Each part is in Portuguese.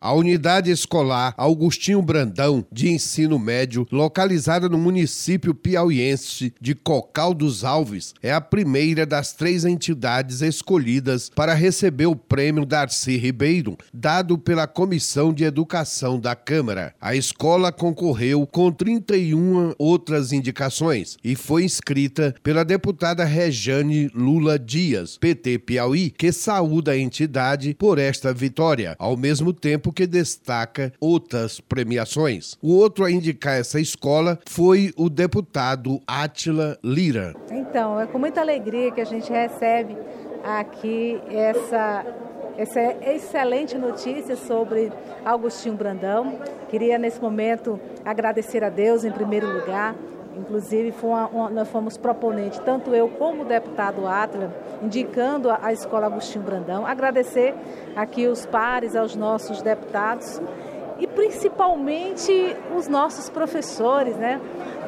A unidade escolar Augustinho Brandão, de ensino médio, localizada no município piauiense de Cocal dos Alves, é a primeira das 3 entidades escolhidas para receber o prêmio Darcy Ribeiro, dado pela Comissão de Educação da Câmara. A escola concorreu com 31 outras indicações e foi inscrita pela deputada Rejane Lula Dias, PT Piauí, que saúda a entidade por esta vitória, ao mesmo tempo que destaca outras premiações. O outro a indicar essa escola foi o deputado Átila Lira. Então, é com muita alegria que a gente recebe aqui essa excelente notícia sobre Augustinho Brandão. Queria, nesse momento, agradecer a Deus em primeiro lugar. Inclusive, nós fomos proponentes, tanto eu como o deputado Átila, indicando a Escola Augustinho Brandão. Agradecer aqui os pares, aos nossos deputados e principalmente os nossos professores, né?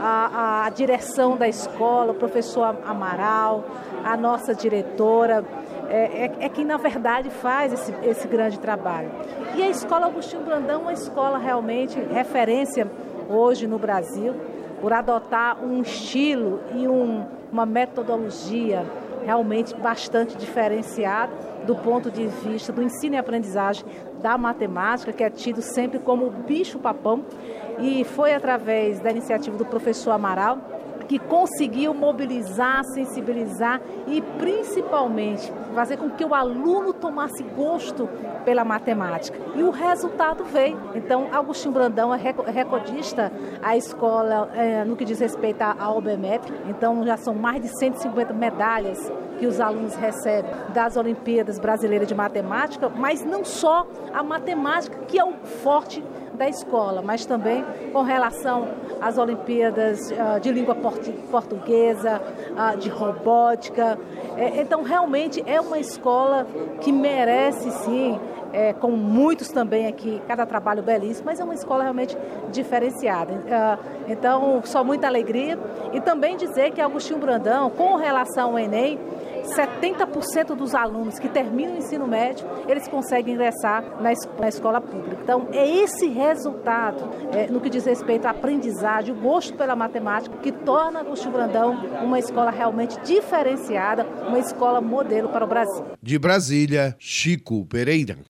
A direção da escola, o professor Amaral, a nossa diretora, quem na verdade faz esse grande trabalho. E a Escola Augustinho Brandão é uma escola realmente referência hoje no Brasil, por adotar um estilo e uma metodologia realmente bastante diferenciada do ponto de vista do ensino e aprendizagem da matemática, que é tido sempre como o bicho-papão, e foi através da iniciativa do professor Amaral que conseguiu mobilizar, sensibilizar e principalmente fazer com que o aluno tomasse gosto pela matemática. E o resultado veio. Então, Augustinho Brandão é recordista a escola no que diz respeito à OBMEP. Então, já são mais de 150 medalhas que os alunos recebem das Olimpíadas Brasileiras de Matemática, mas não só a matemática, que é o forte da escola, mas também com relação às Olimpíadas de língua portuguesa, de robótica. Então, realmente é uma escola que merece, sim, com muitos também aqui, cada trabalho belíssimo, mas é uma escola realmente diferenciada. Então, só muita alegria. E também dizer que Augustinho Brandão, com relação ao Enem, 70% dos alunos que terminam o ensino médio, eles conseguem ingressar na escola pública. Então, é esse resultado, no que diz respeito à aprendizagem, o gosto pela matemática, que torna Augustinho Brandão uma escola realmente diferenciada, uma escola modelo para o Brasil. De Brasília, Chico Pereira.